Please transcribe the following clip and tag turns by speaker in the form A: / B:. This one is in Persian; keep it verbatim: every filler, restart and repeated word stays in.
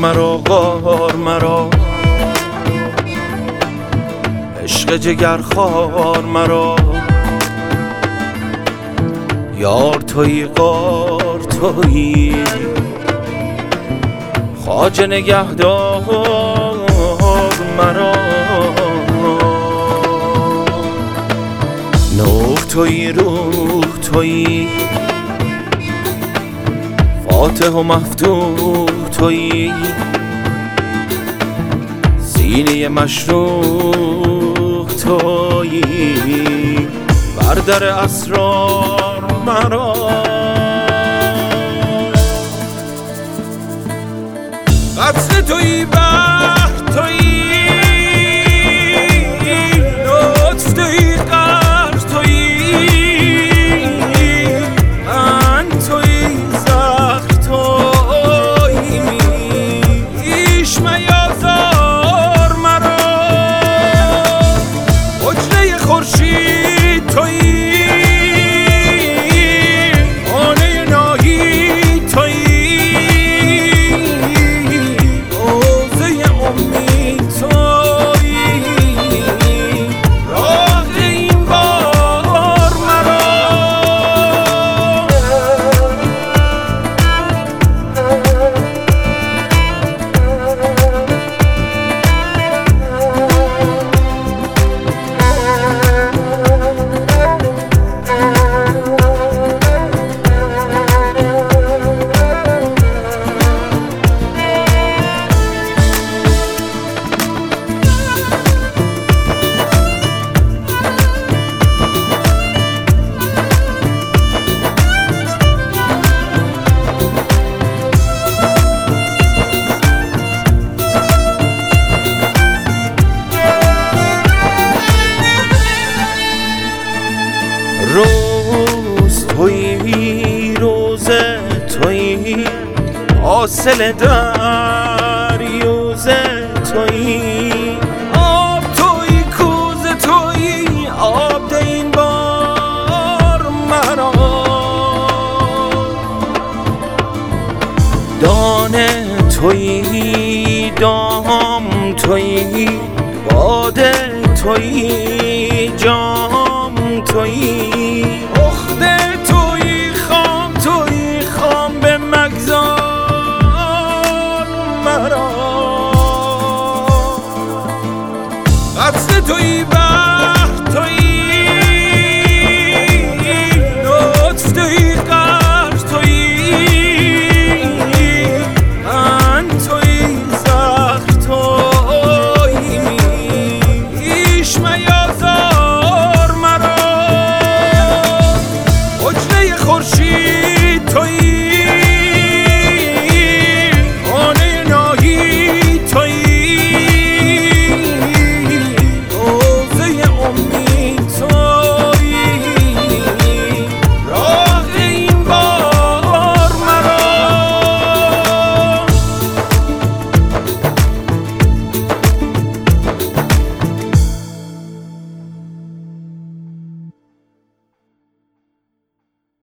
A: مرا غار مرا، عشق جگر خار مرا. یار تویی غار تویی، خواجه نگهدار مرا. نور تویی روح تویی، فاتح و مفتوح تویی. سینه مشروح تویی، بر در اسرار مرا. قطره تویی بحر تویی، لطف تویی قهر تویی. من تویی زهر تویی، ایش میازار مرا. حجره خورشید تویی، خانه ناهی تویی. روز تویی روزه تویی، حاصل دریوزه تویی. آب تویی کوزه تویی، آب ده این بار مرا. دانه تویی دام تویی، باده تویی جام تویی. اخته تویی خام تویی، خام به مگذار مرا. قطره تویی بر